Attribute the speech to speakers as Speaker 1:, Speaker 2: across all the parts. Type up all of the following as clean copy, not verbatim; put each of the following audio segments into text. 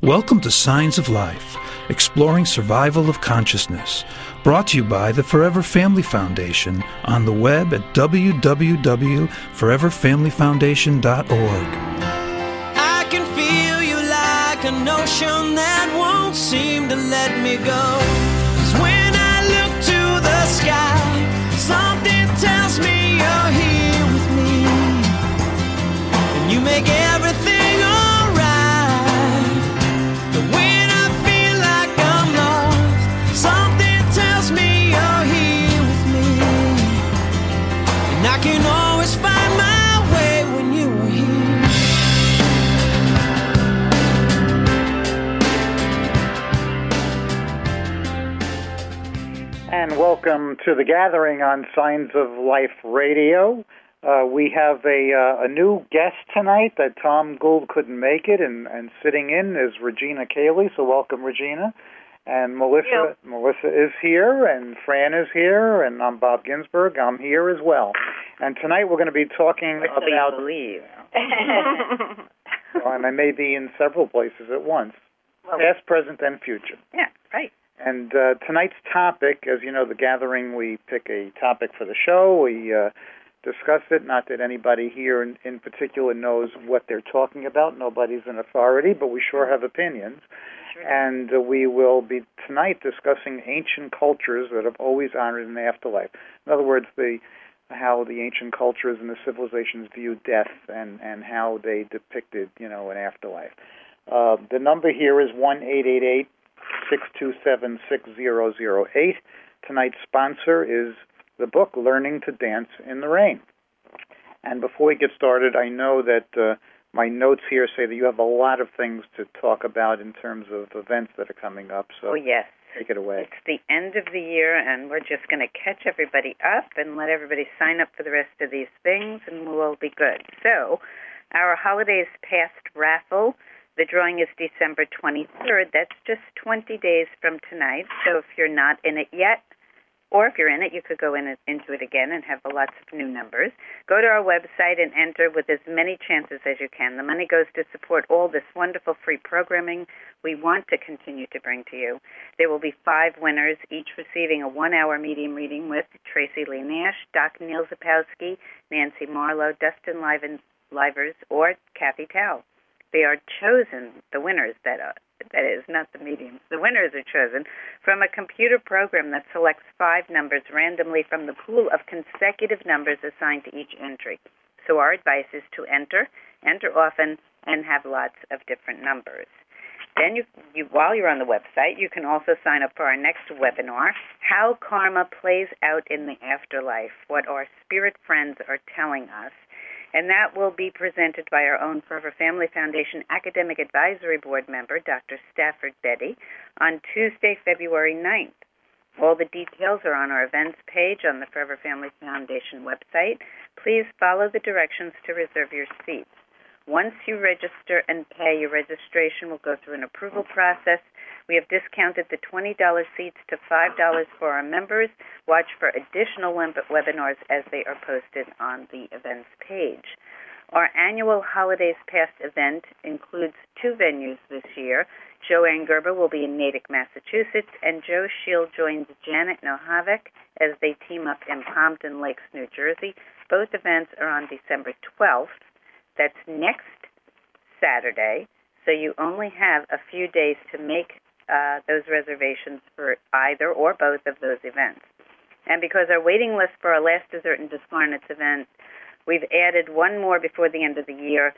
Speaker 1: Welcome to Signs of Life, exploring survival of consciousness. Brought to you by the Forever Family Foundation on the web at www.foreverfamilyfoundation.org.
Speaker 2: I can feel you like an ocean that won't seem to let me go. 'Cause when I look to the sky, something tells me you're here with me. And you make everything alright. But when I feel like I'm lost, something tells me you're here with me. And I can always find my way when you are here.
Speaker 3: And welcome to the gathering on Signs of Life Radio. We have a new guest tonight that Tom Gould couldn't make it, and sitting in is Regina Cayley. So welcome, Regina. And Melissa is here, and Fran is here, and I'm Bob Ginsberg. I'm here as well. And tonight we're going to be talking about...
Speaker 4: believe.
Speaker 3: and I may be in several places at once, past, present, and future.
Speaker 4: Yeah, right.
Speaker 3: And tonight's topic, as you know, the gathering, we pick a topic for the show. We discuss it. Not that anybody here in particular knows what they're talking about. Nobody's an authority, but we sure have opinions.
Speaker 4: Sure.
Speaker 3: And we will be tonight discussing ancient cultures that have always honored an afterlife. In other words, how the ancient cultures and the civilizations viewed death and how they depicted, an afterlife. The number here is 1-888-627-6008. Tonight's sponsor is the book Learning to Dance in the Rain. And before we get started, I know that my notes here say that you have a lot of things to talk about in terms of events that are coming up. So
Speaker 4: yes.
Speaker 3: Take it away.
Speaker 4: It's the end of the year, and we're just going to catch everybody up and let everybody sign up for the rest of these things, and we'll be good. So our Holidays Past raffle, the drawing is December 23rd. That's just 20 days from tonight. So if you're not in it yet, or if you're in it, you could go into it again and have lots of new numbers. Go to our website and enter with as many chances as you can. The money goes to support all this wonderful free programming we want to continue to bring to you. There will be 5 winners, each receiving a 1-hour medium reading with Tracy Lee Nash, Doc Neil Zapowski, Nancy Marlowe, Dustin Livers, or Kathy Tao. They are chosen, the winners, that is, not the mediums. The winners are chosen from a computer program that selects 5 numbers randomly from the pool of consecutive numbers assigned to each entry. So our advice is to enter often, and have lots of different numbers. Then you while you're on the website, you can also sign up for our next webinar, How Karma Plays Out in the Afterlife, what our spirit friends are telling us. And that will be presented by our own Forever Family Foundation Academic Advisory Board member, Dr. Stafford Betty, on Tuesday, February 9th. All the details are on our events page on the Forever Family Foundation website. Please follow the directions to reserve your seats. Once you register and pay, your registration will go through an approval process. We have discounted the $20 seats to $5 for our members. Watch for additional webinars as they are posted on the events page. Our annual Holidays Past event includes 2 venues this year. Joanne Gerber will be in Natick, Massachusetts, and Joe Shield joins Janet Nohavec as they team up in Pompton Lakes, New Jersey. Both events are on December 12th. That's next Saturday, so you only have a few days to make those reservations for either or both of those events. And because our waiting list for our Last Dessert in Discarnates event, we've added one more before the end of the year.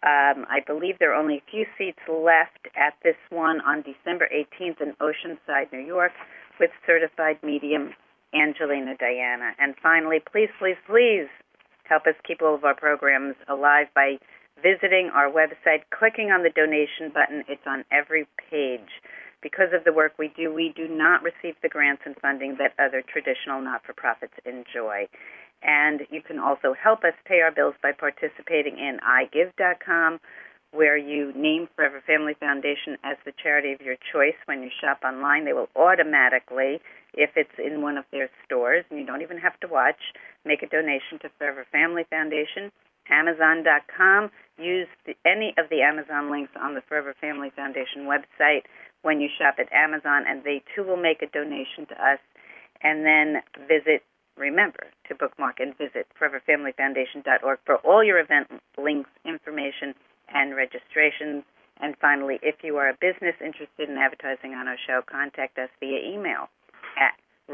Speaker 4: I believe there are only a few seats left at this one on December 18th in Oceanside, New York, with certified medium Angelina Diana. And finally, please, please, please help us keep all of our programs alive by visiting our website, clicking on the donation button. It's on every page. Because of the work we do not receive the grants and funding that other traditional not-for-profits enjoy. And you can also help us pay our bills by participating in iGive.com, where you name Forever Family Foundation as the charity of your choice. When you shop online, they will automatically, if it's in one of their stores, and you don't even have to watch, make a donation to Forever Family Foundation. Amazon.com, use any of the Amazon links on the Forever Family Foundation website when you shop at Amazon, and they too will make a donation to us. And then remember to bookmark and visit foreverfamilyfoundation.org for all your event links, information, and registrations. And finally, if you are a business interested in advertising on our show, contact us via email at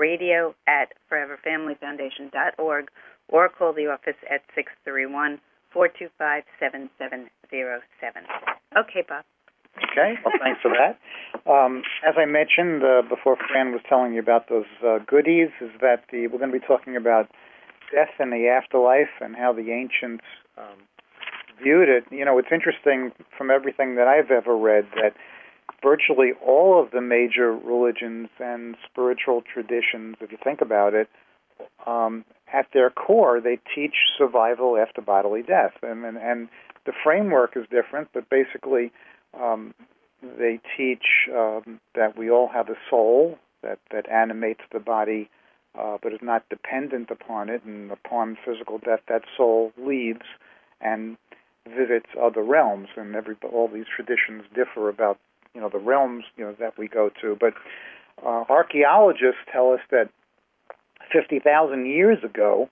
Speaker 4: radio@foreverfamilyfoundation.org or call the office at 631-425-7707. Okay, Bob.
Speaker 3: Okay, well, thanks for that. As I mentioned before, Fran was telling you about those goodies, is that we're going to be talking about death and the afterlife and how the ancients viewed it. You know, it's interesting from everything that I've ever read that virtually all of the major religions and spiritual traditions, if you think about it, at their core, they teach survival after bodily death. And the framework is different, but basically they teach that we all have a soul that animates the body but is not dependent upon it, and upon physical death, that soul leaves and visits other realms. And all these traditions differ about the realms that we go to. But archaeologists tell us that 50,000 years ago,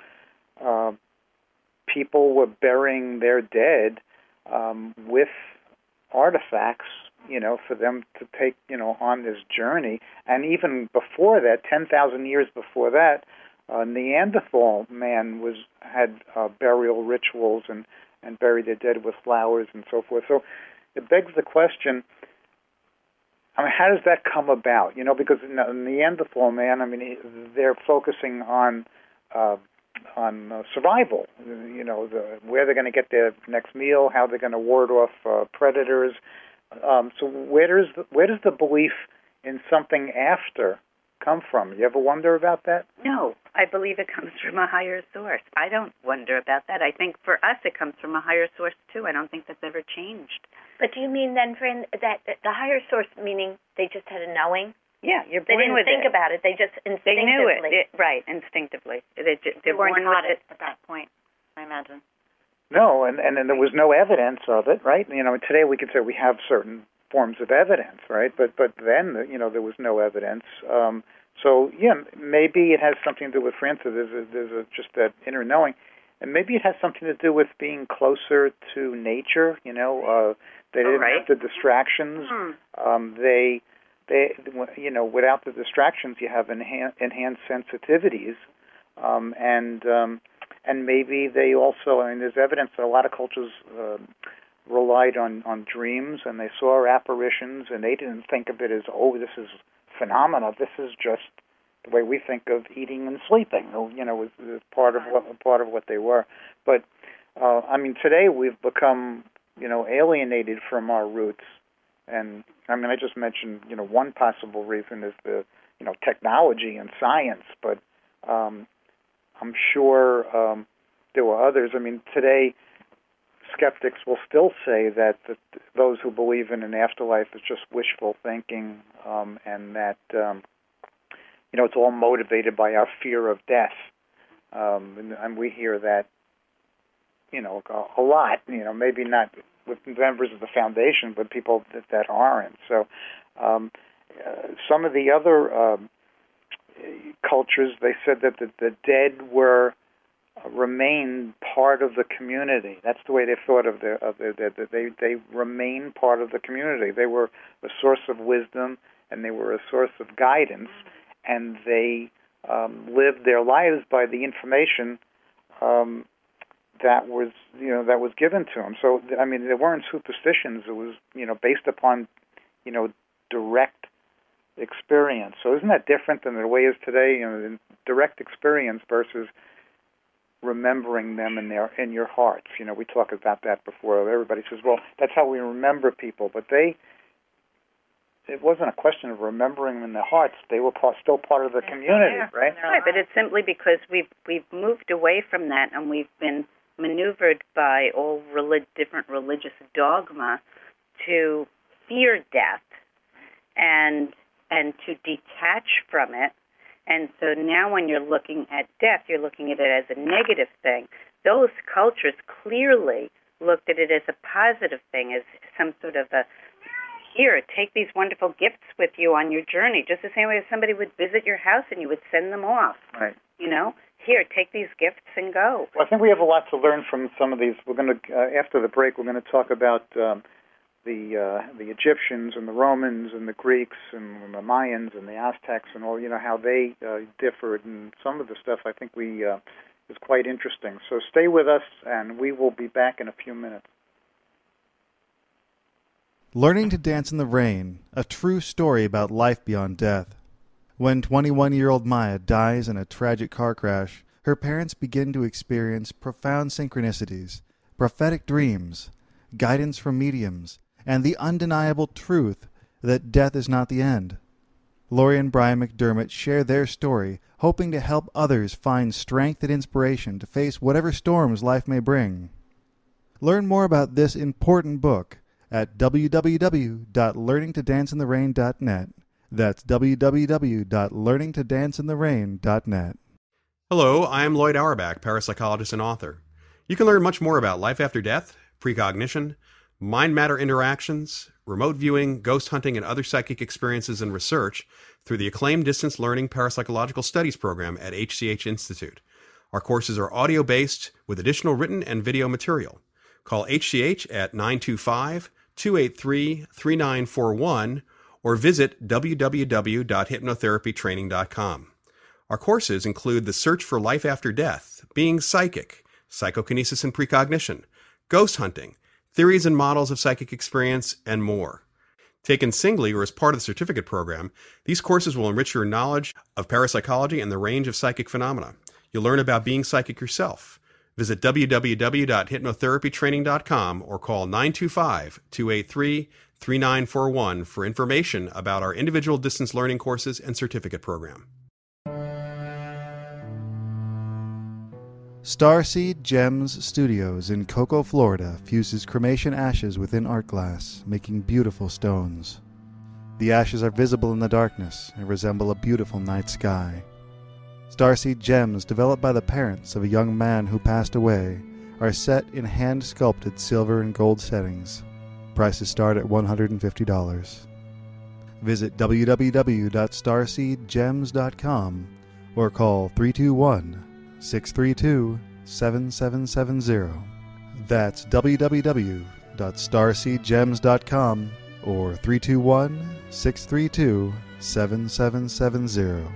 Speaker 3: people were burying their dead with artifacts, for them to take, on this journey. And even before that, 10,000 years before that, Neanderthal man had burial rituals and buried their dead with flowers and so forth. So it begs the question, how does that come about? Because Neanderthal man, they're focusing on survival. Where they're going to get their next meal, how they're going to ward off predators. So where does the belief in something after come from? You ever wonder about that?
Speaker 4: No, I believe it comes from a higher source. I don't wonder about that. I think for us it comes from a higher source too. I don't think that's ever changed.
Speaker 5: But do you mean then, Fran, that the higher source, meaning they just had a knowing?
Speaker 4: Yeah, you're born with it.
Speaker 5: They didn't think about it. They just instinctively.
Speaker 4: They knew it. Right, instinctively. They
Speaker 5: weren't
Speaker 4: born
Speaker 5: taught
Speaker 4: with
Speaker 5: it at that point, I imagine.
Speaker 3: No, and there was no evidence of it, right? Today we could say we have certain forms of evidence, right? But then, there was no evidence. So, yeah, maybe it has something to do with Francis. There's just that inner knowing. And maybe it has something to do with being closer to nature, They didn't have the distractions. They without the distractions, you have enhanced sensitivities. And maybe they also, there's evidence that a lot of cultures relied on dreams, and they saw apparitions, and they didn't think of it as, this is phenomena. This is just the way we think of eating and sleeping. Was part of what they were. But today we've become alienated from our roots, and I just mentioned one possible reason is the technology and science, but I'm sure there were others. Today skeptics will still say that those who believe in an afterlife is just wishful thinking, and that it's all motivated by our fear of death, and we hear that a lot. Maybe not with members of the foundation, but people that aren't. So some of the other cultures, they said that the dead remain part of the community. That's the way they thought of their dead. They remain part of the community. They were a source of wisdom, and they were a source of guidance, and they lived their lives by the information that was given to them. So there weren't superstitions. It was based upon direct experience. So isn't that different than the way it is today? Direct experience versus remembering them in your hearts. We talked about that before. Everybody says, well, that's how we remember people, but it wasn't a question of remembering them in their hearts. They were still part of the community, right?
Speaker 4: Right, but it's simply because we've moved away from that, and we've been maneuvered by all different religious dogma to fear death and to detach from it. And so now when you're looking at death, you're looking at it as a negative thing. Those cultures clearly looked at it as a positive thing, as some sort of a, here, take these wonderful gifts with you on your journey, just the same way as somebody would visit your house and you would send them off.
Speaker 3: Right.
Speaker 4: You know, here, take these gifts and go.
Speaker 3: Well, I think we have a lot to learn from some of these. We're going to, after the break, we're going to talk about the Egyptians and the Romans and the Greeks and the Mayans and the Aztecs and all, how they differed. And some of the stuff I think is quite interesting. So stay with us, and we will be back in a few minutes.
Speaker 6: Learning to Dance in the Rain, a true story about life beyond death. When 21-year-old Maya dies in a tragic car crash, her parents begin to experience profound synchronicities, prophetic dreams, guidance from mediums, and the undeniable truth that death is not the end. Lori and Brian McDermott share their story, hoping to help others find strength and inspiration to face whatever storms life may bring. Learn more about this important book at www.learningtodanceintherain.net. That's www.learningtodanceintherain.net.
Speaker 7: Hello, I am Lloyd Auerbach, parapsychologist and author. You can learn much more about life after death, precognition, mind-matter interactions, remote viewing, ghost hunting, and other psychic experiences and research through the acclaimed Distance Learning Parapsychological Studies program at HCH Institute. Our courses are audio-based with additional written and video material. Call HCH at 925-283-3941 or visit www.hypnotherapytraining.com. Our courses include The Search for Life After Death, Being Psychic, Psychokinesis and Precognition, Ghost Hunting, Theories and Models of Psychic Experience, and more. Taken singly or as part of the certificate program, these courses will enrich your knowledge of parapsychology and the range of psychic phenomena. You'll learn about being psychic yourself. Visit www.hypnotherapytraining.com or call 925-283-3941 for information about our individual distance learning courses and certificate program.
Speaker 6: Starseed Gems Studios in Cocoa, Florida fuses cremation ashes within art glass, making beautiful stones. The ashes are visible in the darkness and resemble a beautiful night sky. Starseed gems, developed by the parents of a young man who passed away, are set in hand-sculpted silver and gold settings. Prices start at $150. Visit www.starseedgems.com or call 321-632-7770. That's www.starseedgems.com or 321-632-7770.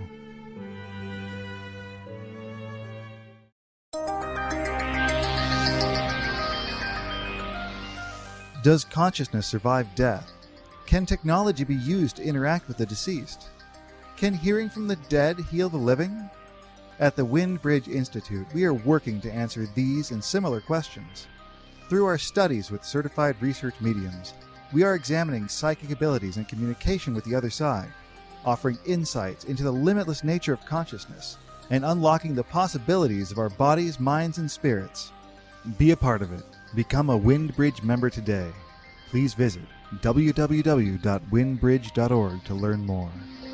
Speaker 6: Does consciousness survive death? Can technology be used to interact with the deceased? Can hearing from the dead heal the living? At the Wind Bridge Institute, we are working to answer these and similar questions. Through our studies with certified research mediums, we are examining psychic abilities and communication with the other side, offering insights into the limitless nature of consciousness, and unlocking the possibilities of our bodies, minds, and spirits. Be a part of it. Become a WindBridge member today. Please visit www.windbridge.org to learn more.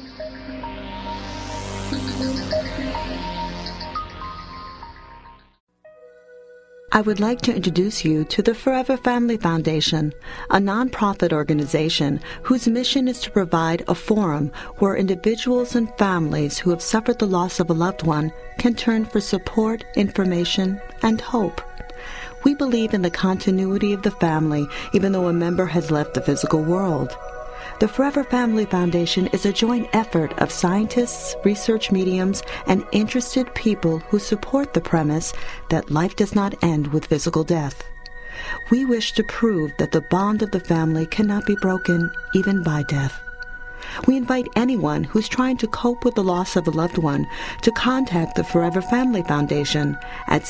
Speaker 8: I would like to introduce you to the Forever Family Foundation, a nonprofit organization whose mission is to provide a forum where individuals and families who have suffered the loss of a loved one can turn for support, information, and hope. We believe in the continuity of the family, even though a member has left the physical world. The Forever Family Foundation is a joint effort of scientists, research mediums, and interested people who support the premise that life does not end with physical death. We wish to prove that the bond of the family cannot be broken even by death. We invite anyone who's trying to cope with the loss of a loved one to contact the Forever Family Foundation at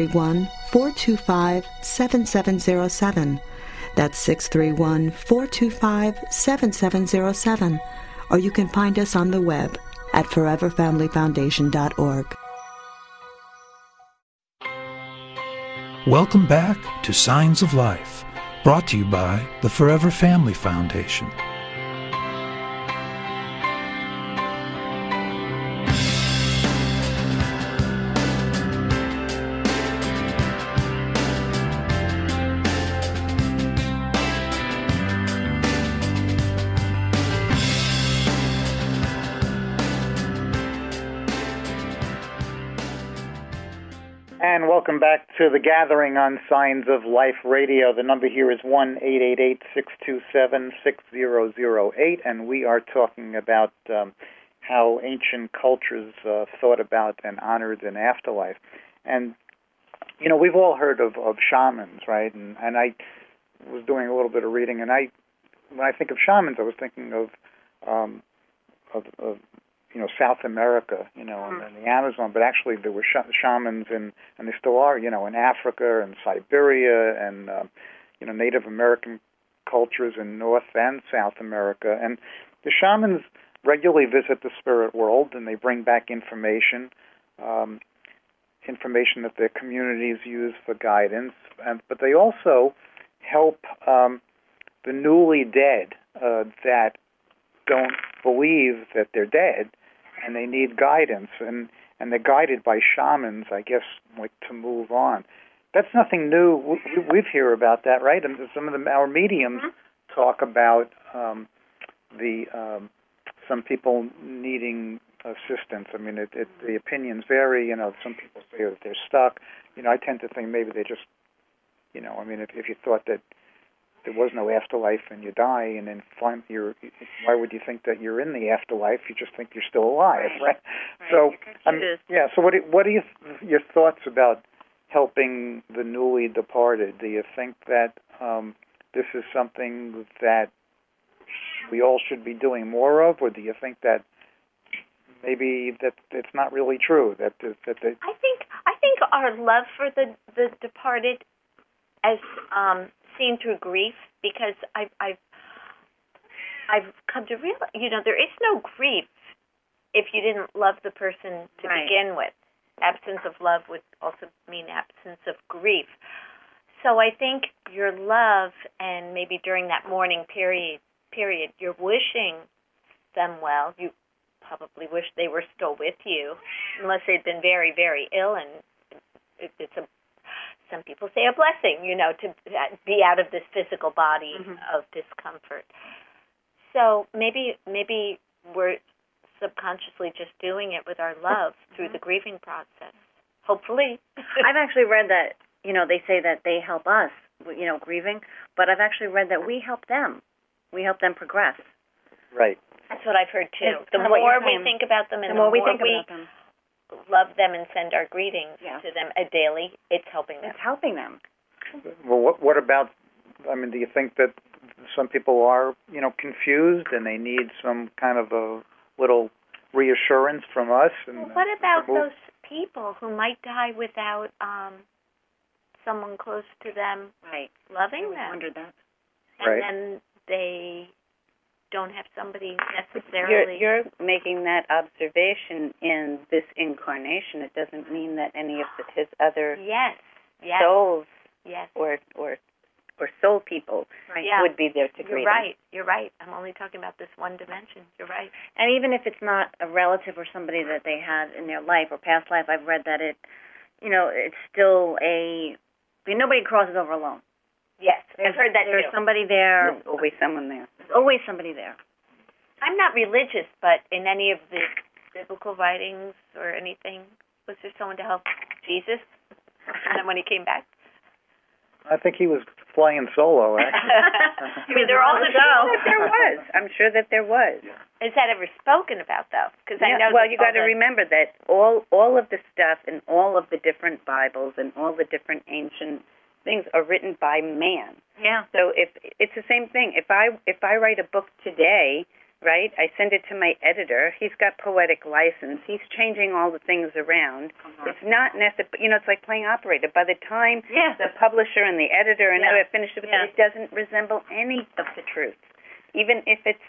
Speaker 8: 631-425-7707. That's 631-425-7707. Or you can find us on the web at foreverfamilyfoundation.org.
Speaker 1: Welcome back to Signs of Life, brought to you by the Forever Family Foundation.
Speaker 3: And welcome back to the gathering on Signs of Life Radio. The number here is 1-888-627-6008, and we are talking about how ancient cultures thought about and honored an afterlife. And, you know, we've all heard of shamans, right? And I was doing a little bit of reading, and when I think of shamans, I was thinking of you know, South America, you know, and the Amazon, but actually there were shamans and they still are, you know, in Africa and Siberia and, you know, Native American cultures in North and South America. And the shamans regularly visit the spirit world, and they bring back information that their communities use for guidance. But they also help the newly dead that don't believe that they're dead, and they need guidance, and they're guided by shamans, I guess, like to move on. That's nothing new. We've heard about that, right? And some of our mediums talk about some people needing assistance. I mean, the opinions vary. You know, some people say that they're stuck. You know, I tend to think maybe they just, you know, I mean, if you thought that there was no afterlife and you die, and then why would you think that you're in the afterlife? You just think you're still alive, right? So, yeah. So, what are your thoughts about helping the newly departed? Do you think that this is something that we all should be doing more of, or do you think that maybe that it's not really true? I
Speaker 5: think our love for the departed, as seen through grief, because I've come to realize, you know, there is no grief if you didn't love the person to begin with. Absence of love would also mean absence of grief. So I think your love, and maybe during that mourning period, you're wishing them well. You probably wish they were still with you, unless they'd been very, very ill, and it's some people say a blessing, you know, to be out of this physical body of discomfort. So maybe we're subconsciously just doing it with our love through the grieving process, hopefully.
Speaker 9: I've actually read that, you know, they say that they help us, you know, grieving, but I've actually read that we help them. We help them progress.
Speaker 3: Right.
Speaker 5: That's what I've heard, too. The more we think about them, and the more we love them and send our greetings to them daily, it's helping them.
Speaker 9: It's helping them.
Speaker 3: Well, what about, I mean, do you think that some people are, you know, confused and they need some kind of a little reassurance from us? And,
Speaker 5: well, what about those people who might die without someone close to them loving them?
Speaker 9: I wondered that.
Speaker 5: And then they don't have somebody necessarily.
Speaker 4: You're making that observation in this incarnation. It doesn't mean that any of his other souls or soul people would be there to greet him.
Speaker 5: You're right. I'm only talking about this one dimension. You're right.
Speaker 9: And even if it's not a relative or somebody that they had in their life or past life, I've read that it's still nobody crosses over alone.
Speaker 5: Yes, I've heard that
Speaker 9: There's somebody there.
Speaker 4: There's always someone there.
Speaker 9: There's always somebody there.
Speaker 5: I'm not religious, but in any of the biblical writings or anything, was there someone to help Jesus? And then when he came back?
Speaker 3: I think he was flying solo, actually.
Speaker 5: I mean, they're all the show.
Speaker 4: There was. I'm sure that there was.
Speaker 5: Is that ever spoken about, though? Because I know.
Speaker 4: Well, you got to remember that all of the stuff in all of the different Bibles and all the different ancient things are written by man.
Speaker 9: Yeah.
Speaker 4: So if it's the same thing. If I write a book today, right, I send it to my editor. He's got poetic license. He's changing all the things around. It's not necessary. You know, it's like playing operator. By the time the publisher and the editor and I finish it, it doesn't resemble any of the truth, even if it's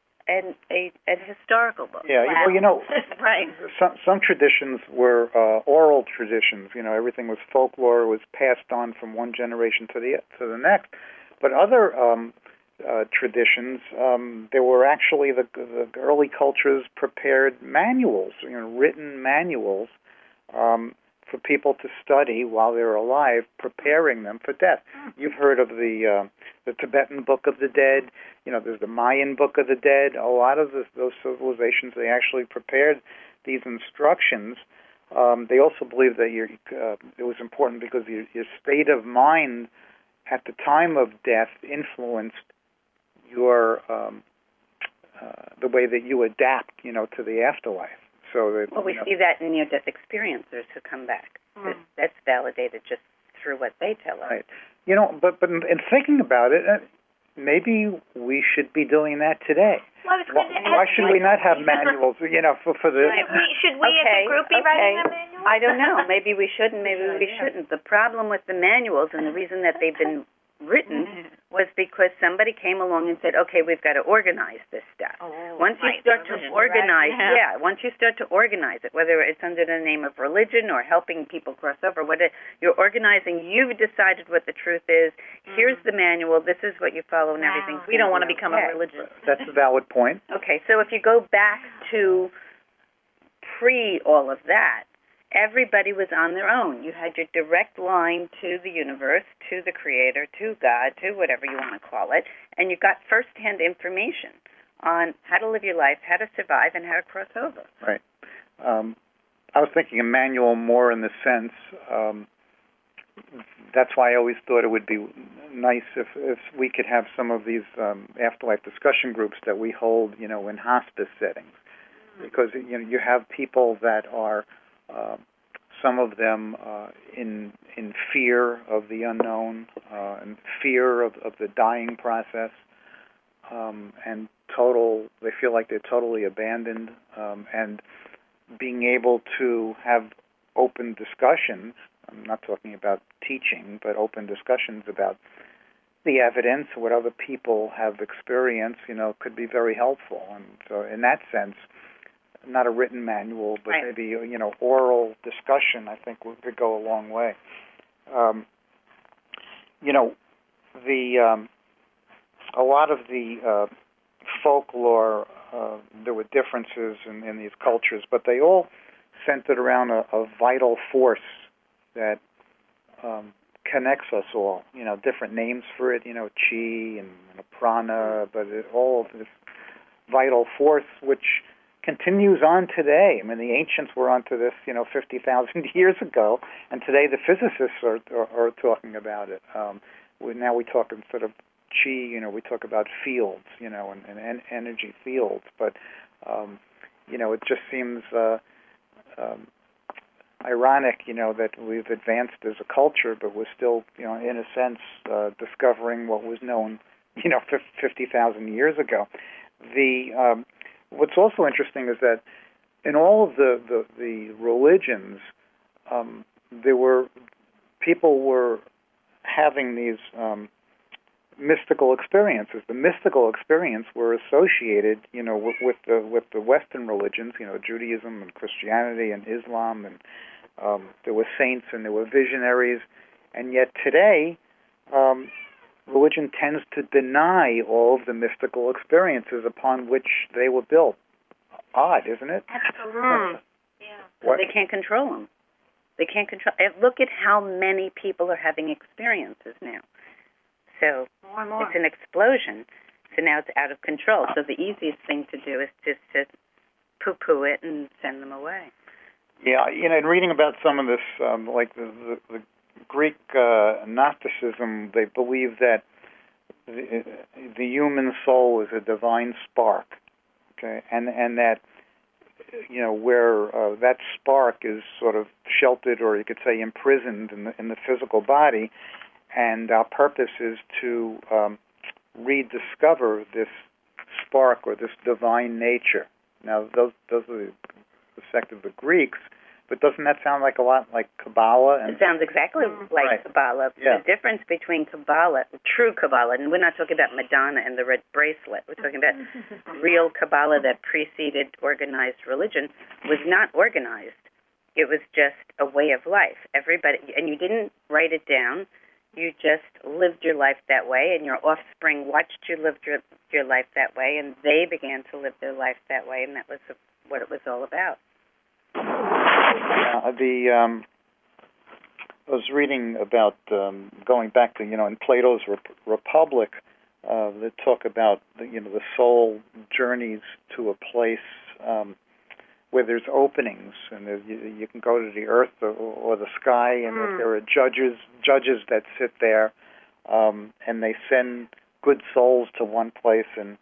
Speaker 4: a historical book.
Speaker 3: Yeah, well, you know,
Speaker 9: right.
Speaker 3: Some traditions were oral traditions. You know, everything was folklore. It was passed on from one generation to the next. But other traditions, there were actually the early cultures prepared manuals, you know, written manuals for people to study while they're alive, preparing them for death. You've heard of the Tibetan Book of the Dead. You know, there's the Mayan Book of the Dead. A lot of those civilizations, they actually prepared these instructions They also believe that it was important because your state of mind at the time of death influenced your the way that you adapt, to the afterlife. So that,
Speaker 4: we see that in near-death experiencers who come back. That's validated just through what they tell us.
Speaker 3: Right. But in thinking about it, maybe we should be doing that today. Why should we not have manuals? For the.
Speaker 5: Should we as a group be writing a manual?
Speaker 4: I don't know. Maybe we should, and maybe we shouldn't. The problem with the manuals, and the reason that they've been written, was because somebody came along and said, "Okay, we've got to organize this stuff." Once you start to organize, once you start to organize it, whether it's under the name of religion or helping people cross over, you're organizing. You've decided what the truth is. Here's the manual. This is what you follow, and everything.
Speaker 5: We don't want to become a religion.
Speaker 3: That's a valid point.
Speaker 4: Okay, so if you go back to pre all of that, everybody was on their own. You had your direct line to the universe, to the Creator, to God, to whatever you want to call it, and you got first-hand information on how to live your life, how to survive, and how to cross over.
Speaker 3: Right. I was thinking a manual more in the sense, that's why I always thought it would be nice if we could have some of these afterlife discussion groups that we hold, in hospice settings. Because, you have people that are, some of them in fear of the unknown, and fear of the dying process, and they feel like they're totally abandoned, and being able to have open discussions. I'm not talking about teaching, but open discussions about the evidence, what other people have experienced, could be very helpful. And so in that sense, not a written manual, but maybe, oral discussion, I think would go a long way. A lot of the folklore, there were differences in these cultures, but they all centered around a vital force that connects us all. Different names for it, chi and prana, but all of this vital force, which continues on today. I mean, the ancients were onto this, 50,000 years ago, and today the physicists are talking about it. Now we talk instead of chi, we talk about fields, and energy fields. But, it just seems ironic, that we've advanced as a culture, but we're still, in a sense, discovering what was known, 50,000 years ago. What's also interesting is that in all of the religions, people were having these mystical experiences. The mystical experience were associated, with the Western religions, Judaism and Christianity and Islam, and there were saints and there were visionaries, and yet today, religion tends to deny all of the mystical experiences upon which they were built. Odd, isn't it?
Speaker 5: Absolutely.
Speaker 4: Yeah. They can't control them. They can't control. Look at how many people are having experiences now. So
Speaker 5: more and more.
Speaker 4: It's an explosion. So now it's out of control. So the easiest thing to do is just to poo-poo it and send them away.
Speaker 3: Yeah, in reading about some of this, like the Greek Gnosticism, they believe that the human soul is a divine spark, okay, and that where that spark is sort of sheltered, or you could say imprisoned in the physical body, and our purpose is to rediscover this spark or this divine nature. Now, those are the sect of the Greeks. But doesn't that sound like a lot like Kabbalah?
Speaker 4: It sounds exactly like Kabbalah.
Speaker 3: Yeah.
Speaker 4: The difference between Kabbalah, true Kabbalah, and we're not talking about Madonna and the red bracelet. We're talking about real Kabbalah that preceded organized religion, was not organized. It was just a way of life. Everybody, and you didn't write it down. You just lived your life that way, and your offspring watched you live your life that way, and they began to live their life that way, and that was what it was all about.
Speaker 3: I was reading about going back to in Plato's Republic, they talk about the soul journeys to a place where there's openings, and you can go to the earth or the sky, and there are judges that sit there, and they send good souls to one place, and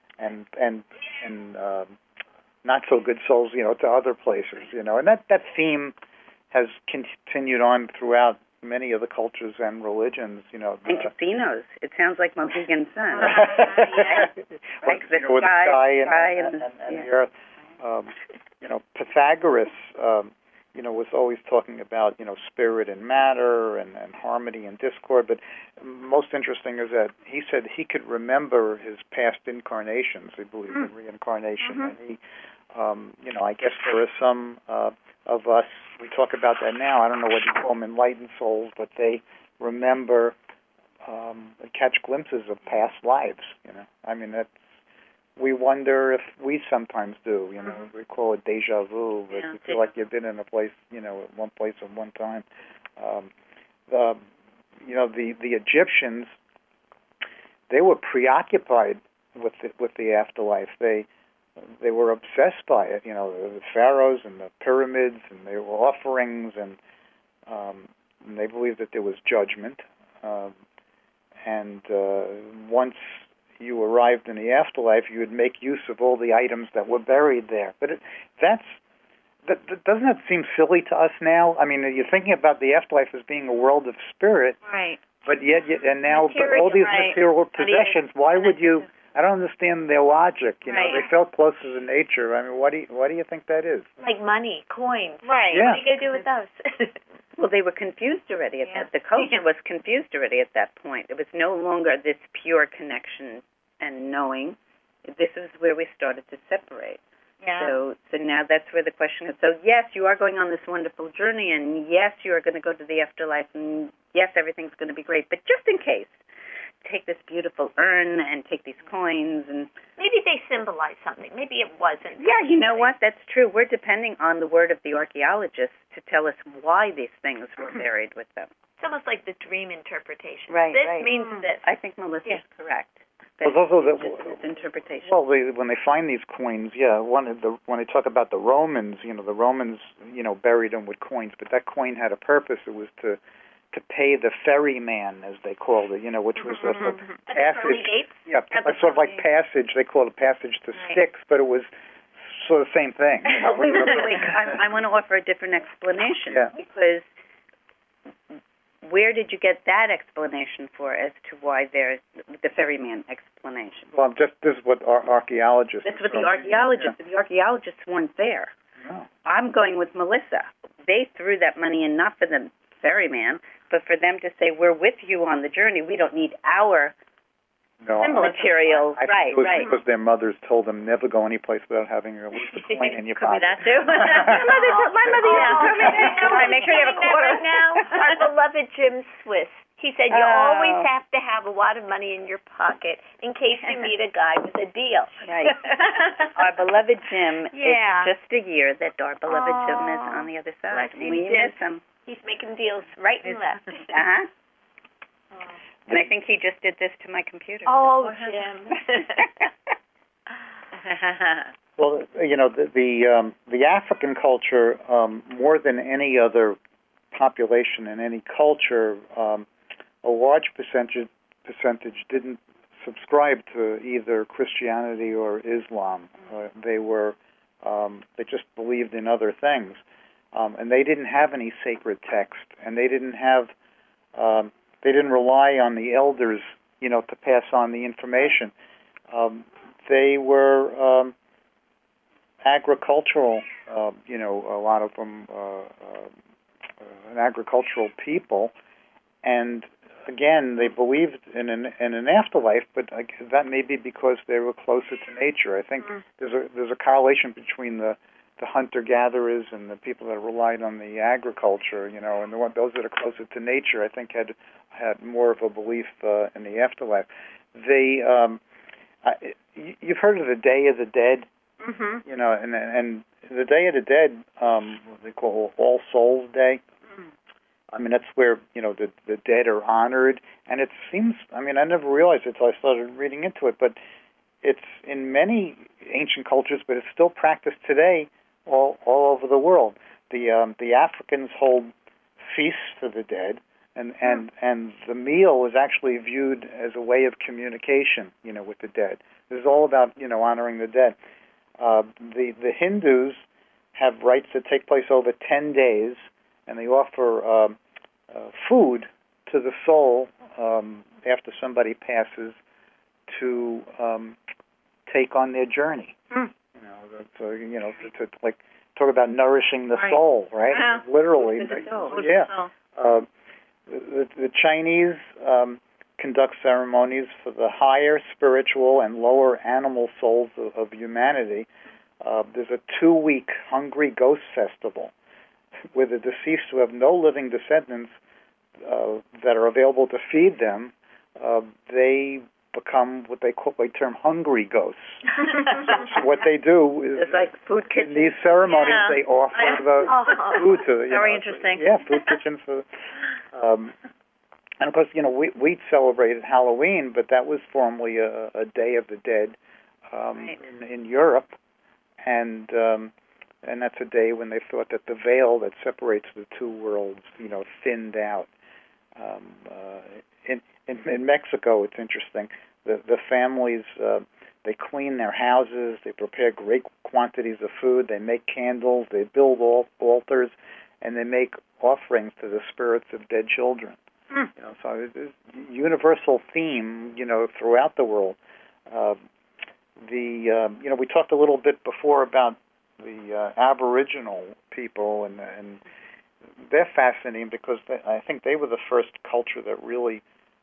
Speaker 3: not so good souls, to other places, and that theme has continued on throughout many of the cultures and religions,
Speaker 4: And casinos. It sounds like Mohegan Sun.
Speaker 3: Like the sky and the earth. Pythagoras, was always talking about, spirit and matter and harmony and discord. But most interesting is that he said he could remember his past incarnations. He believed in reincarnation, and he, I guess there are some of us. We talk about that now. I don't know what you call them, enlightened souls, but they remember, catch glimpses of past lives. That's. We wonder if we sometimes do. We call it deja vu, but you feel like you've been in a place, at one place at one time. The Egyptians, they were preoccupied with the afterlife. They were obsessed by it. The pharaohs and the pyramids, and they were offerings, and they believed that there was judgment. Once you arrived in the afterlife, you would make use of all the items that were buried there. But doesn't that seem silly to us now? I mean, you're thinking about the afterlife as being a world of spirit,
Speaker 5: right?
Speaker 3: But all these material possessions. Why would you? I don't understand their logic. They felt closer to nature. I mean, what do you think that is?
Speaker 5: Like money, coins,
Speaker 9: right?
Speaker 3: Yeah.
Speaker 5: What are you gonna do with those?
Speaker 4: Well, they were confused already at that. The culture was confused already at that point. It was no longer this pure connection and knowing. This is where we started to separate.
Speaker 9: Yeah.
Speaker 4: So now that's where the question is. So yes, you are going on this wonderful journey, and yes, you are going to go to the afterlife, and yes, everything's going to be great. But just in case, take this beautiful urn and take these coins, and
Speaker 5: maybe they symbolize something. Maybe it wasn't.
Speaker 4: Yeah, you know what? That's true. We're depending on the word of the archaeologists to tell us why these things were buried with them.
Speaker 5: It's almost like the dream interpretation.
Speaker 4: Right.
Speaker 5: This means this.
Speaker 4: I think Melissa is correct.
Speaker 3: Well, also
Speaker 4: it's interpretation.
Speaker 3: Well, when they find these coins, when they talk about the Romans, the Romans, buried them with coins, but that coin had a purpose. It was to pay the ferryman, as they called it, which was a passage. Yeah, sort of like passage. They called it passage to Styx, but it was sort of the same thing.
Speaker 4: Wait. I want to offer a different explanation because where did you get that explanation for as to why there's the ferryman explanation?
Speaker 3: Well, this is what archaeologists.
Speaker 4: That's what the archaeologists. The archaeologists weren't there.
Speaker 3: No.
Speaker 4: I'm going with Melissa. They threw that money in not for the ferryman, but for them to say, we're with you on the journey. We don't need our material.
Speaker 3: I think it was because their mothers told them never go any place without having at least a coin in your pocket.
Speaker 5: Could be that too. my mother told me that.
Speaker 4: Make sure you have a quarter.
Speaker 5: Now, our beloved Jim Swiss. He said you always have to have a lot of money in your pocket in case you meet a guy with a deal.
Speaker 4: Right. Our beloved Jim. It's just a year that our beloved Jim is on the other side. We miss him.
Speaker 5: He's making deals right and left.
Speaker 4: And I think he just did this to my computer.
Speaker 5: Oh, Jim.
Speaker 3: Well, the African culture, more than any other population in any culture, a large percentage didn't subscribe to either Christianity or Islam. They just believed in other things, and they didn't have any sacred text, and they didn't rely on the elders, to pass on the information. They were agricultural, a lot of them an agricultural people, and again, they believed in an afterlife, but that may be because they were closer to nature. I think there's a correlation between the hunter-gatherers and the people that relied on the agriculture, and those that are closer to nature, I think, had more of a belief in the afterlife. You've heard of the Day of the Dead, and the Day of the Dead, they call All Souls Day. I mean, that's where, the dead are honored. And it seems, I never realized it until I started reading into it, but it's in many ancient cultures, but it's still practiced today, all over the world. The Africans hold feasts for the dead, and the meal is actually viewed as a way of communication, with the dead. This is all about, honoring the dead. The Hindus have rites that take place over 10 days, and they offer food to the soul after somebody passes to take on their journey. So to like talk about nourishing the soul, right?
Speaker 4: Yeah.
Speaker 3: Literally,
Speaker 4: The soul.
Speaker 3: yeah. The Chinese conduct ceremonies for the higher spiritual and lower animal souls of humanity. There's a 2-week hungry ghost festival where the deceased who have no living descendants that are available to feed them, they become what they term hungry ghosts. So what they do is,
Speaker 4: it's like food kitchen.
Speaker 3: In these ceremonies, they offer the food to the
Speaker 9: very interesting.
Speaker 3: Yeah, food kitchens for. And of course, we celebrated Halloween, but that was formerly a Day of the Dead in Europe, and that's a day when they thought that the veil that separates the two worlds, thinned out. In Mexico, it's interesting. The families they clean their houses, they prepare great quantities of food, they make candles, they build altars, and they make offerings to the spirits of dead children. So it's a universal theme, throughout the world. We talked a little bit before about the Aboriginal people, and they're fascinating because I think they were the first culture that really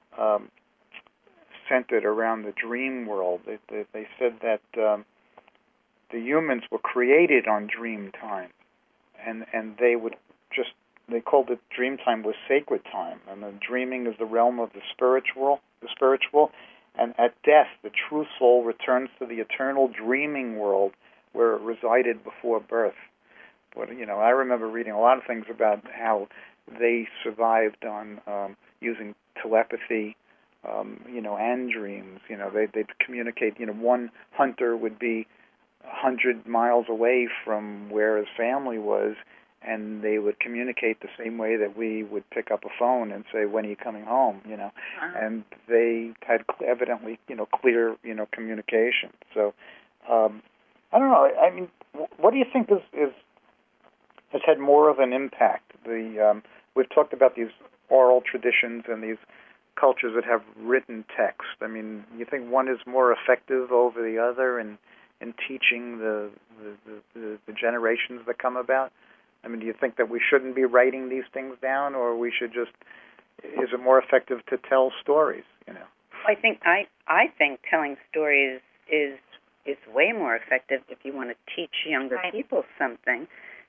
Speaker 3: centered around the dream world. They said that the humans were created on dream time, and they called it dream time was sacred time, and the dreaming is the realm of the spiritual, and at death the true soul returns to the eternal dreaming world where it resided before birth. But I remember reading a lot of things about how they survived on using telepathy, and dreams. They'd communicate. One hunter would be 100 miles away from where his family was, and they would communicate the same way that we would pick up a phone and say, "When are you coming home?" And they had evidently, clear, communication. So, I don't know. I mean, what do you think has had more of an impact? We've talked about these oral traditions and these cultures that have written text. I mean, you think one is more effective over the other in teaching the generations that come about? I mean, do you think that we shouldn't be writing these things down, or we should just? Is it more effective to tell stories?
Speaker 4: I think telling stories is way more effective if you want to teach younger people something.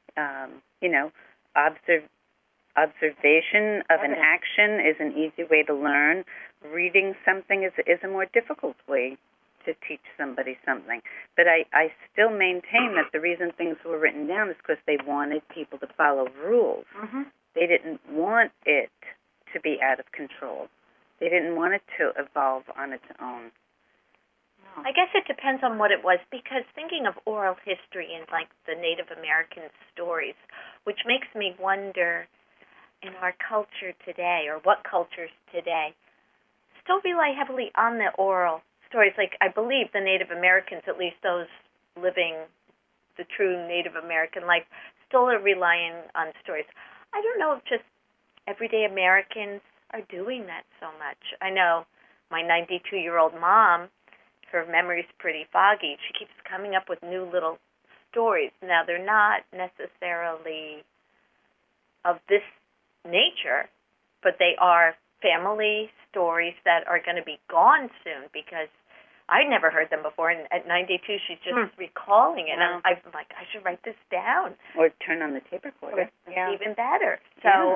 Speaker 4: Observation of an action is an easy way to learn. Reading something is a more difficult way to teach somebody something. But I still maintain that the reason things were written down is because they wanted people to follow rules. Mm-hmm. They didn't want it to be out of control. They didn't want it to evolve on its own.
Speaker 5: I guess it depends on what it was, because thinking of oral history and like the Native American stories, which makes me wonder in our culture today, or what cultures today, still rely heavily on the oral stories. Like, I believe the Native Americans, at least those living the true Native American life, still are relying on stories. I don't know if just everyday Americans are doing that so much. I know my 92-year-old mom, her memory's pretty foggy. She keeps coming up with new little stories. Now, they're not necessarily of this nature, but they are family stories that are going to be gone soon, because I'd never heard them before, and at 92 she's just recalling it. Wow. And I'm like, I should write this down.
Speaker 4: Or turn on the tape recorder.
Speaker 5: Yeah. Even better. So,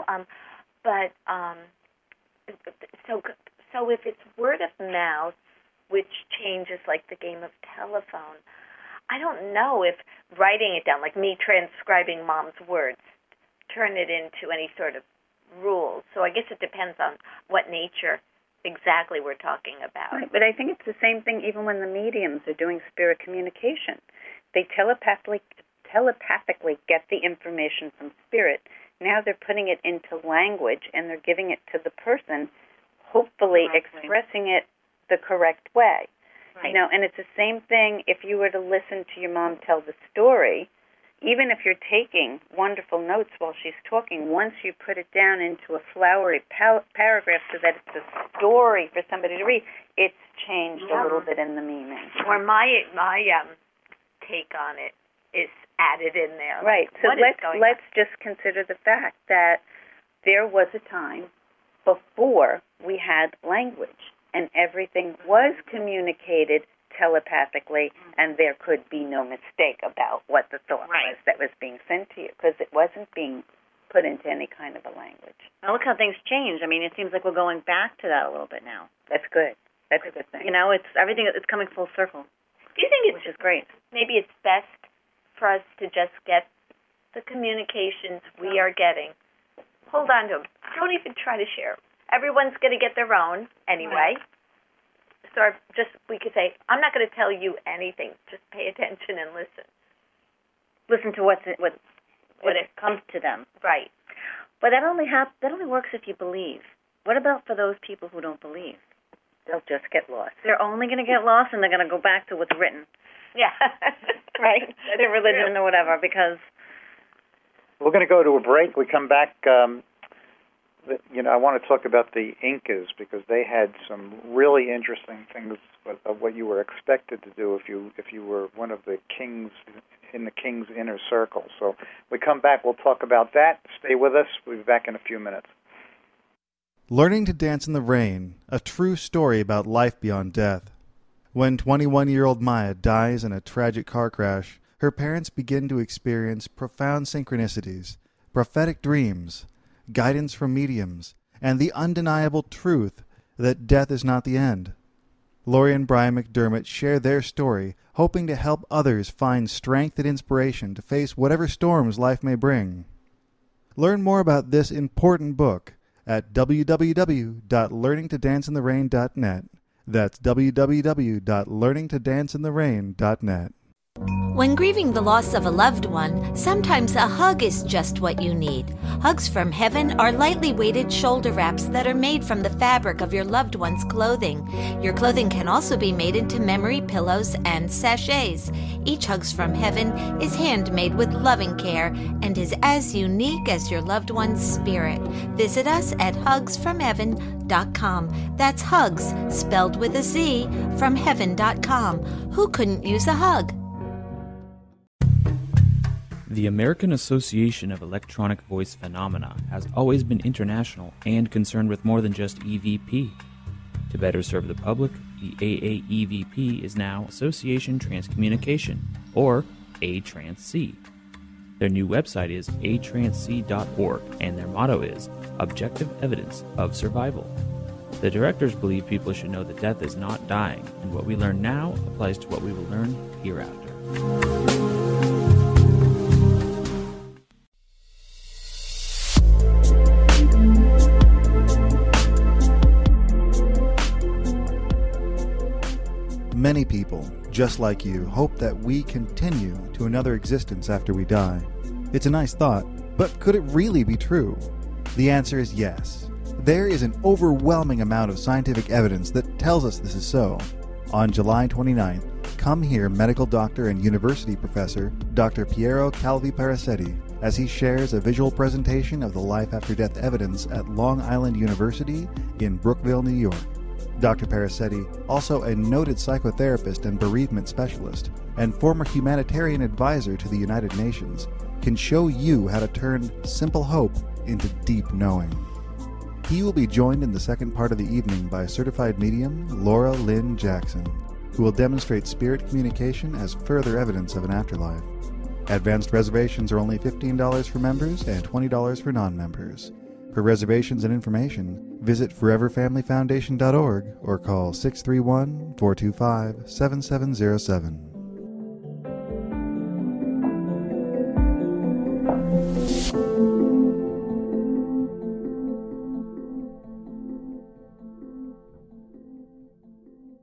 Speaker 5: so if it's word of mouth, which changes like the game of telephone, I don't know if writing it down, like me transcribing Mom's words, turn it into any sort of rules. So I guess it depends on what nature exactly we're talking about.
Speaker 4: Right, but I think it's the same thing even when the mediums are doing spirit communication. They telepathically telepathically get the information from spirit. Now they're putting it into language, and they're giving it to the person, hopefully expressing it the correct way.
Speaker 9: Right.
Speaker 4: And it's the same thing if you were to listen to your mom tell the story. Even if you're taking wonderful notes while she's talking, once you put it down into a flowery paragraph so that it's a story for somebody to read, it's changed a little bit in the meaning.
Speaker 5: Or my take on it is added in there.
Speaker 4: Right. So let's just consider the fact that there was a time before we had language, and everything was communicated telepathically, and there could be no mistake about what the thought was that was being sent to you, because it wasn't being put into any kind of a language.
Speaker 9: Now look how things change. I mean, it seems like we're going back to that a little bit now.
Speaker 4: That's good. That's a good thing.
Speaker 9: It's everything. It's coming full circle.
Speaker 5: Do you think
Speaker 9: which is great?
Speaker 5: Maybe it's best for us to just get the communications we are getting. Hold on to them. Don't even try to share them. Everyone's going to get their own anyway. So we could say, I'm not going to tell you anything. Just pay attention and listen.
Speaker 9: Listen to what it comes to them.
Speaker 5: Right.
Speaker 9: But that only works if you believe. What about for those people who don't believe?
Speaker 4: They'll just get lost.
Speaker 9: They're only going to get lost, and they're going to go back to what's written.
Speaker 5: Yeah.
Speaker 9: Right? Their religion or whatever, because...
Speaker 3: We're going to go to a break. We come back... I want to talk about the Incas, because they had some really interesting things of what you were expected to do if you were one of the kings in the king's inner circle. So we come back, we'll talk about that. Stay with us. We'll be back in a few minutes.
Speaker 6: Learning to Dance in the Rain, a true story about life beyond death. When 21-year-old Maya dies in a tragic car crash, her parents begin to experience profound synchronicities, prophetic dreams, guidance from mediums, and the undeniable truth that death is not the end. Lori and Brian McDermott share their story, hoping to help others find strength and inspiration to face whatever storms life may bring. Learn more about this important book at www.learningtodanceintherain.net. That's www.learningtodanceintherain.net.
Speaker 10: When grieving the loss of a loved one, sometimes a hug is just what you need. Hugs from Heaven are lightly weighted shoulder wraps that are made from the fabric of your loved one's clothing. Your clothing can also be made into memory pillows and sachets. Each Hugs from Heaven is handmade with loving care and is as unique as your loved one's spirit. Visit us at hugsfromheaven.com. That's hugs, spelled with a Z, from heaven.com. Who couldn't use a hug?
Speaker 11: The American Association of Electronic Voice Phenomena has always been international and concerned with more than just EVP. To better serve the public, the AAEVP is now Association Transcommunication, or ATRANSC. Their new website is atransc.org, and their motto is Objective Evidence of Survival. The directors believe people should know that death is not dying, and what we learn now applies to what we will learn hereafter.
Speaker 6: Many people, just like you, hope that we continue to another existence after we die. It's a nice thought, but could it really be true? The answer is yes. There is an overwhelming amount of scientific evidence that tells us this is so. On July 29th, come hear medical doctor and university professor Dr. Piero Calvi Paracetti as he shares a visual presentation of the life after death evidence at Long Island University in Brookville, New York. Dr. Paracetti, also a noted psychotherapist and bereavement specialist, and former humanitarian advisor to the United Nations, can show you how to turn simple hope into deep knowing. He will be joined in the second part of the evening by certified medium Laura Lynn Jackson, who will demonstrate spirit communication as further evidence of an afterlife. Advanced reservations are only $15 for members and $20 for non-members. For reservations and information, visit foreverfamilyfoundation.org or call 631-425-7707.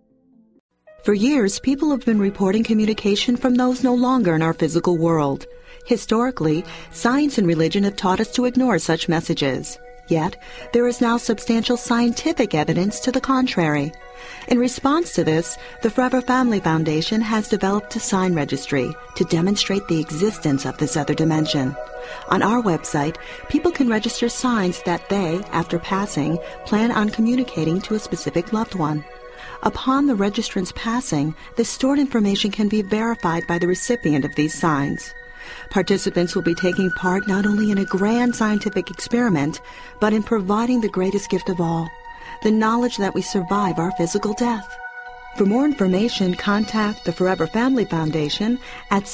Speaker 8: For years, people have been reporting communication from those no longer in our physical world. Historically, science and religion have taught us to ignore such messages. Yet, there is now substantial scientific evidence to the contrary. In response to this, the Forever Family Foundation has developed a sign registry to demonstrate the existence of this other dimension. On our website, people can register signs that they, after passing, plan on communicating to a specific loved one. Upon the registrant's passing, the stored information can be verified by the recipient of these signs. Participants will be taking part not only in a grand scientific experiment, but in providing the greatest gift of all, the knowledge that we survive our physical death. For more information, contact the Forever Family Foundation at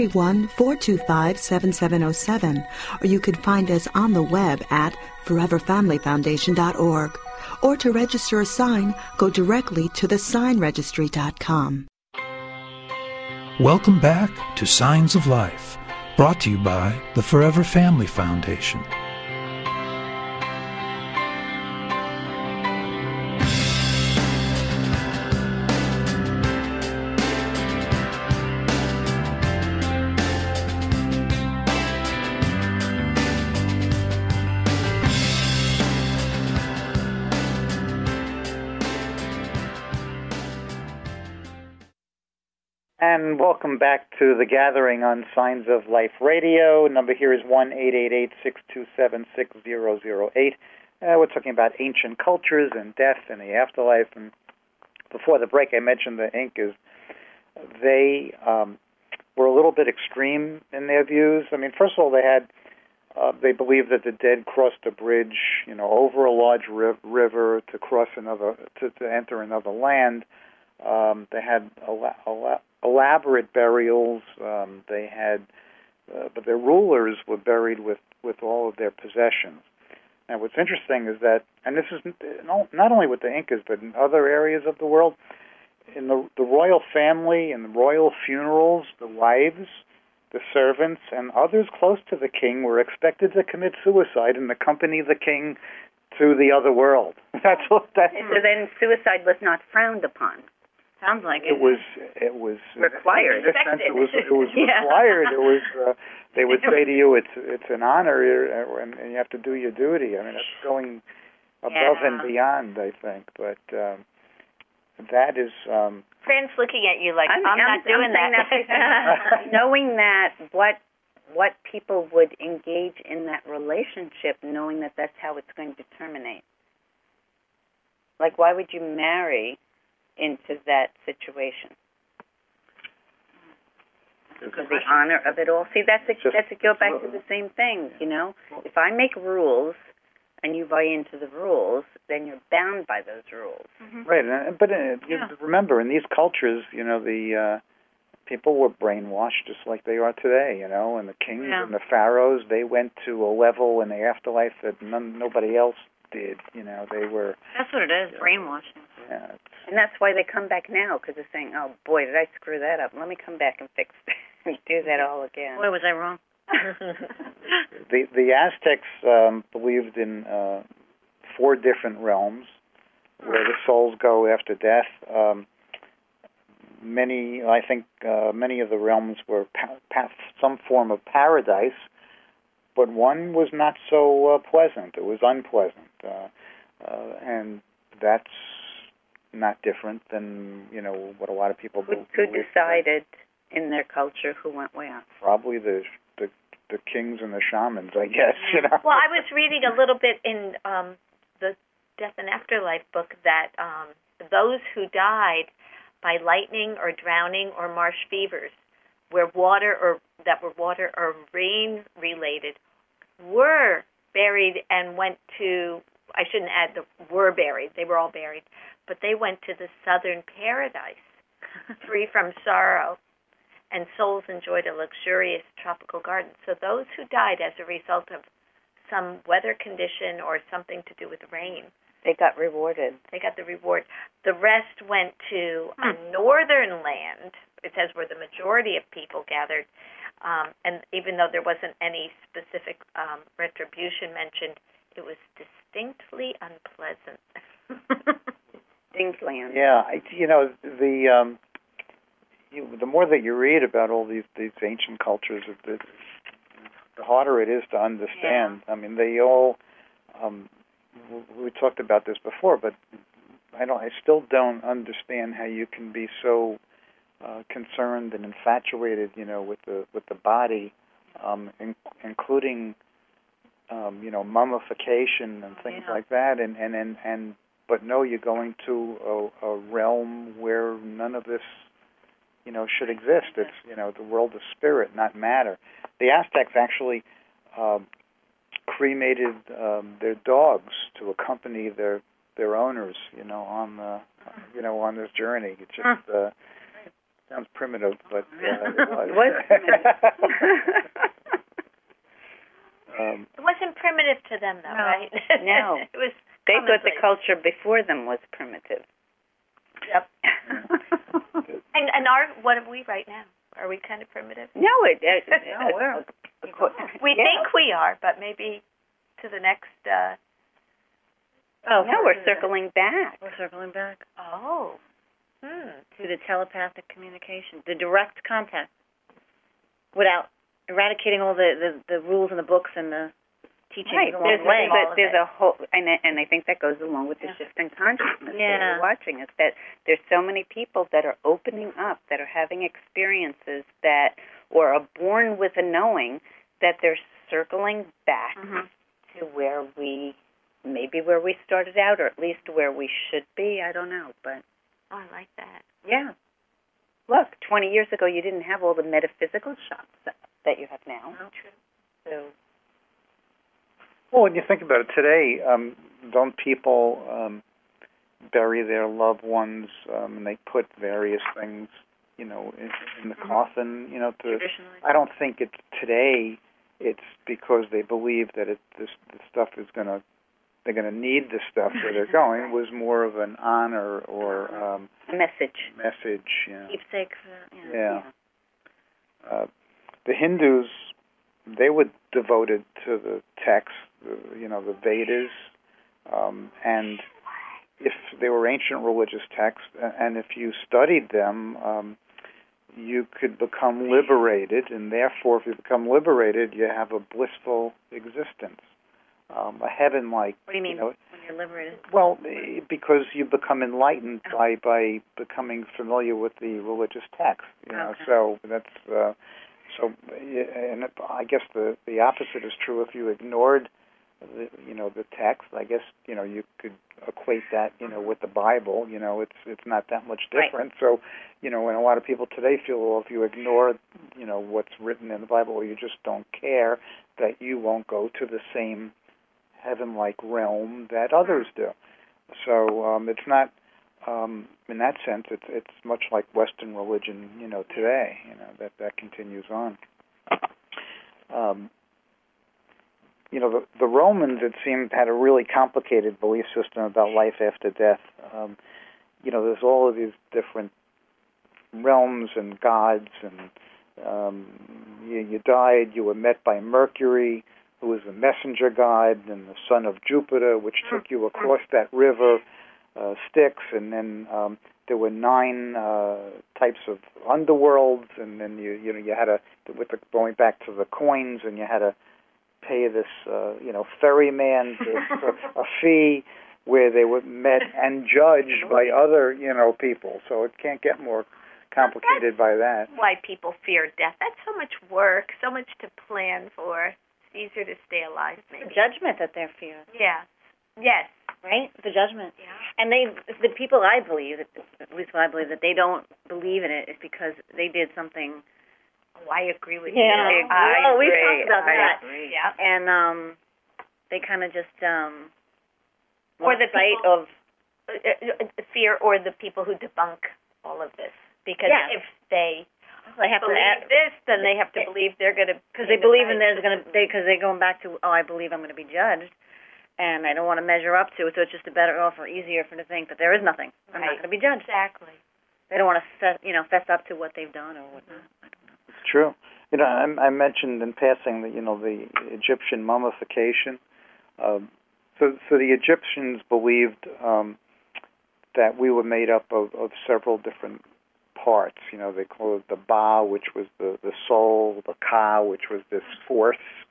Speaker 8: 631-425-7707, or you can find us on the web at foreverfamilyfoundation.org. Or to register a sign, go directly to thesignregistry.com.
Speaker 1: Welcome back to Signs of Life, brought to you by the Forever Family Foundation.
Speaker 3: And welcome back to the gathering on Signs of Life Radio. Number here is 1-888-627-6008. We're talking about ancient cultures and death and the afterlife. And before the break, I mentioned the Incas. They were a little bit extreme in their views. I mean, first of all, they believed that the dead crossed a bridge, over a large river to cross to enter another land. They had elaborate burials. But their rulers were buried with all of their possessions. Now, what's interesting is that, and this is not only with the Incas, but in other areas of the world, in the royal family and the royal funerals, the wives, the servants, and others close to the king were expected to commit suicide and accompany the king to the other world. So
Speaker 4: then suicide was not frowned upon.
Speaker 9: Sounds like
Speaker 3: it was
Speaker 4: required.
Speaker 3: In a sense, it was required. It was they would say to you, it's an honor, and you have to do your duty. I mean, it's going above and beyond, I think. But that is.
Speaker 5: Friends looking at you like I'm not doing that.
Speaker 4: Knowing that what people would engage in that relationship, knowing that that's how it's going to terminate. Like, why would you marry into that situation? Because the honor of it all. See, that's go back to the same thing, If I make rules and you buy into the rules, then you're bound by those rules.
Speaker 3: Mm-hmm. Right, but remember, in these cultures, the people were brainwashed just like they are today, and the kings and the pharaohs, they went to a level in the afterlife that nobody else did. They were.
Speaker 9: That's what it is, brainwashing.
Speaker 3: Yeah,
Speaker 4: and that's why they come back now, because they're saying, "Oh boy, did I screw that up? Let me come back and fix that and do that all again."
Speaker 9: Boy, was I wrong.
Speaker 3: The Aztecs believed in 4 different realms where the souls go after death. Many of the realms were some form of paradise, but one was not so pleasant. It was unpleasant, and that's not different than what a lot of people believe.
Speaker 4: Who decided in their culture who went where?
Speaker 3: Probably the kings and the shamans, I guess.
Speaker 5: Well, I was reading a little bit in the Death and Afterlife book that those who died by lightning or drowning or marsh fevers, where water or rain related, were buried and went to. I shouldn't add the were buried. They were all buried, but they went to the southern paradise, free from sorrow, and souls enjoyed a luxurious tropical garden. So those who died as a result of some weather condition or something to do with rain,
Speaker 4: they got rewarded.
Speaker 5: They got the reward. The rest went to a northern land, it says, where the majority of people gathered. And even though there wasn't any specific retribution mentioned, it was distinctly unpleasant.
Speaker 4: Dinkland.
Speaker 3: Yeah, the more that you read about all these ancient cultures, the harder it is to understand. I mean, they all. We talked about this before, but I still don't understand how you can be so concerned and infatuated, with the body, including, mummification and things like that, and but no, you're going to a realm where none of this, should exist. It's, the world of spirit, not matter. The Aztecs actually cremated their dogs to accompany their owners, on this journey. It just sounds primitive, but it was.
Speaker 5: It was primitive. It wasn't primitive to them, though, right?
Speaker 4: No.
Speaker 5: It was.
Speaker 4: They thought the culture before them was primitive.
Speaker 5: Yep. and what are we right now? Are we kind of primitive?
Speaker 4: No,
Speaker 5: we're. We think we are, but maybe to the next.
Speaker 4: We're circling back.
Speaker 9: We're circling back.
Speaker 5: Oh.
Speaker 9: To the telepathic communication, the direct contact, without eradicating all the rules in the books and the teachings along the way.
Speaker 4: There's a whole, and I think that goes along with the shift in consciousness that we're watching, is that there's so many people that are opening up, that are having experiences that, or are born with a knowing that they're circling back to where we started out, or at least where we should be. I don't know, but.
Speaker 5: Oh, I like that.
Speaker 4: Yeah. Look, 20 years ago, you didn't have all the metaphysical shocks that you have now.
Speaker 5: Oh, true.
Speaker 4: So.
Speaker 3: Well, when you think about it today, don't people bury their loved ones, and they put various things, in the coffin, I don't think it's today. It's because they believe that this stuff is they're going to need the stuff where they're going. It was more of an honor or
Speaker 4: a message.
Speaker 9: Keepsake.
Speaker 3: The Hindus, they were devoted to the text, the Vedas, and if they were ancient religious texts, and if you studied them, you could become liberated, and therefore, if you become liberated, you have a blissful existence. A heaven-like.
Speaker 9: What do you mean when you're liberated?
Speaker 3: Well, because you become enlightened by becoming familiar with the religious text. So that's and I guess the opposite is true. If you ignored the text, I guess you could equate that with the Bible. It's not that much different. Right. So and a lot of people today feel, well, if you ignore what's written in the Bible, or you just don't care, that you won't go to the same heaven-like realm that others do. So it's not, in that sense, it's much like Western religion, today, that continues on. The Romans, it seemed, had a really complicated belief system about life after death. There's all of these different realms and gods, and you died, you were met by Mercury, who was the messenger god, and the son of Jupiter, which took you across that river, Styx, and then there were 9 types of underworlds, and then you had going back to the coins, and you had to pay this ferryman a fee where they were met and judged by other people. So it can't get more complicated by that.
Speaker 5: Why people fear death. That's so much work, so much to plan for. It's easier to stay alive, maybe.
Speaker 9: The judgment that they're fearing.
Speaker 5: Yeah. Yes.
Speaker 9: Right? The judgment.
Speaker 5: Yeah.
Speaker 9: And the people I believe, at least what I believe, that they don't believe in it is because they did something.
Speaker 5: Oh, I agree with you.
Speaker 9: We
Speaker 5: agree.
Speaker 9: talked about that.
Speaker 5: Agree. Yeah.
Speaker 9: And they kind of just
Speaker 5: or the
Speaker 9: sight
Speaker 5: people, of fear, or the people who debunk all of this, because if they
Speaker 9: have
Speaker 5: believe this, then they have to believe they're going to,
Speaker 9: because they believe in there's going to, because they're going back to, I believe I'm going to be judged, and I don't want to measure up to it, so it's just a better off or easier for them to think that there is nothing. I'm not going to be judged.
Speaker 5: Exactly.
Speaker 9: They don't want to fess up to what they've done or whatnot. I don't know.
Speaker 3: It's true. I mentioned in passing that the Egyptian mummification. So the Egyptians believed that we were made up of several different parts. They call it the Ba, which was the soul, the Ka, which was this force,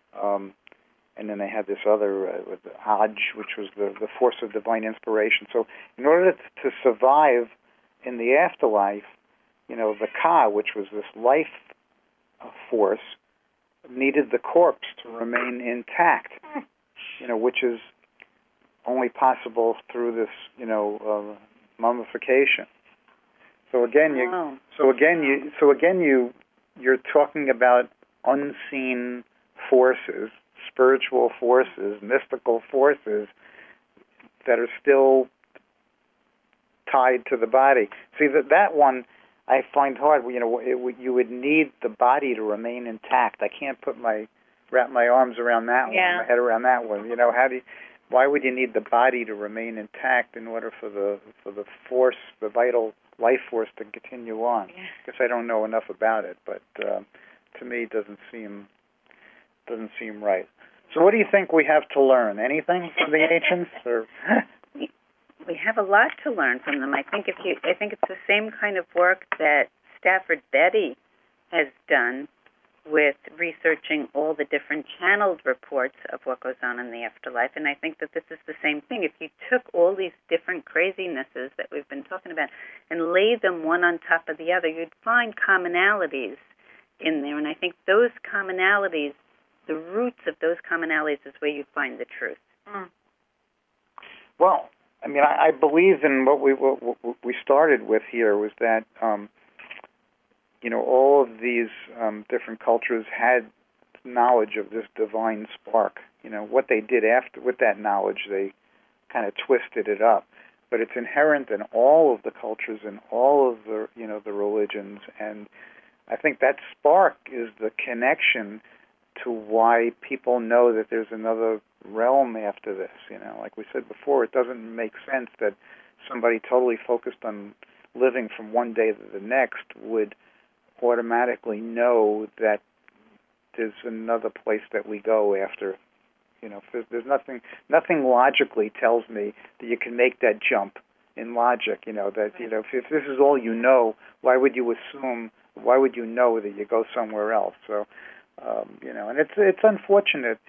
Speaker 3: And then they had this other, with the Aj, which was the force of divine inspiration. So in order to survive in the afterlife, the Ka, which was this life force, needed the corpse to remain intact, which is only possible through this, mummification. So again, you're talking about unseen forces, spiritual forces, mystical forces that are still tied to the body. See, that one I find hard. You would need the body to remain intact. I can't wrap my arms around that one, my head around that one. Why would you need the body to remain intact in order for the force, the vital life force, to continue on? I guess I don't know enough about it, but to me, it doesn't seem right. So, what do you think we have to learn? Anything from the ancients? Or
Speaker 4: we have a lot to learn from them. I think it's the same kind of work that Stafford Beatty has done with researching all the different channeled reports of what goes on in the afterlife. And I think that this is the same thing. If you took all these different crazinesses that we've been talking about and laid them one on top of the other, you'd find commonalities in there. And I think those commonalities, the roots of those commonalities, is where you find the truth.
Speaker 9: Mm.
Speaker 3: Well, I believe in what we started with here was that all of these different cultures had knowledge of this divine spark. What they did after with that knowledge, they kind of twisted it up. But it's inherent in all of the cultures and all of the the religions, and I think that spark is the connection to why people know that there's another realm after this. Like we said before, it doesn't make sense that somebody totally focused on living from one day to the next would automatically know that there's another place that we go after. There's nothing logically tells me that you can make that jump in logic. If this is all you know, why would you assume? Why would you know that you go somewhere else? So, and it's unfortunate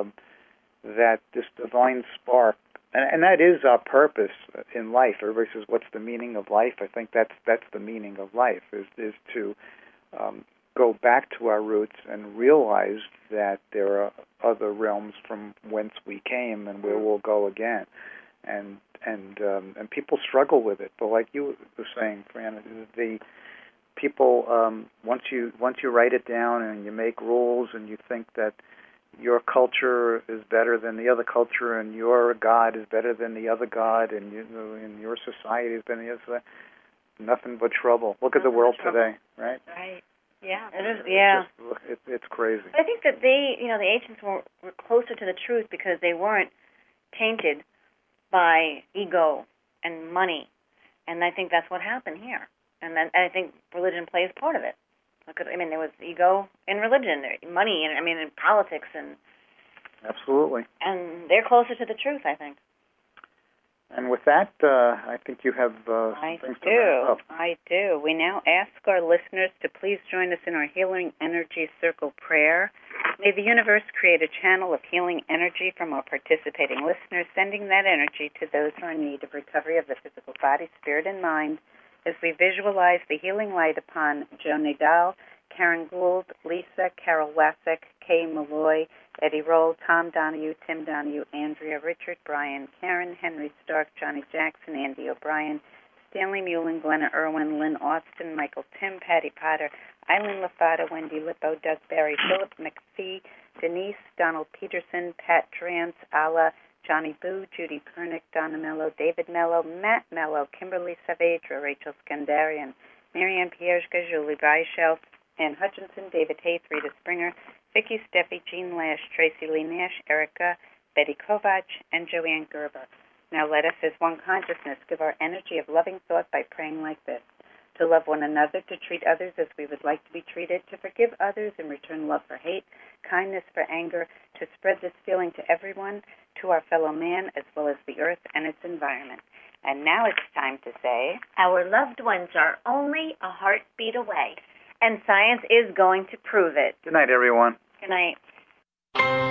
Speaker 3: that this divine spark, and that is our purpose in life. Everybody says, "What's the meaning of life?" I think that's the meaning of life is to go back to our roots and realize that there are other realms from whence we came and where we'll go again. And people struggle with it. But like you were saying, Fran, the people once you write it down and you make rules and you think that your culture is better than the other culture and your God is better than the other God and your society is better than the other society, nothing but trouble. Look at the world today, right?
Speaker 9: Right. Yeah. It is. Yeah.
Speaker 3: It's crazy.
Speaker 9: I think that the ancients were closer to the truth because they weren't tainted by ego and money, and I think that's what happened here. And I think religion plays part of it. There was ego in religion, money, and in politics, and
Speaker 3: absolutely.
Speaker 9: And they're closer to the truth, I think.
Speaker 3: And with that, I think you have things to wrap up.
Speaker 4: I do. We now ask our listeners to please join us in our Healing Energy Circle prayer. May the universe create a channel of healing energy from our participating listeners, sending that energy to those who are in need of recovery of the physical body, spirit, and mind, as we visualize the healing light upon Joe Nadal, Karen Gould, Lisa, Carol Wassick, Kay Malloy, Eddie Roll, Tom Donahue, Tim Donahue, Andrea, Richard, Brian, Karen, Henry Stark, Johnny Jackson, Andy O'Brien, Stanley Mullen, Glenna Irwin, Lynn Austin, Michael Tim, Patty Potter, Eileen LaFata, Wendy Lippo, Doug Barry, Philip McPhee, Denise, Donald Peterson, Pat Trance, Alla, Johnny Boo, Judy Pernick, Donna Mello, David Mello, Matt Mello, Kimberly Saavedra, Rachel Skandarian, Marianne Pierzga, Julie Reichel, Ann Hutchinson, David Hayes, Rita Springer, Vicki Steffi, Jean Lash, Tracy Lee Nash, Erica, Betty Kovach, and Joanne Gerber. Now let us, as one consciousness, give our energy of loving thought by praying like this: to love one another, to treat others as we would like to be treated, to forgive others and return love for hate, kindness for anger, to spread this feeling to everyone, to our fellow man, as well as the earth and its environment. And now it's time to say,
Speaker 5: our loved ones are only a heartbeat away. And science is going to prove it.
Speaker 3: Good night, everyone.
Speaker 5: Good night.
Speaker 2: Thank you.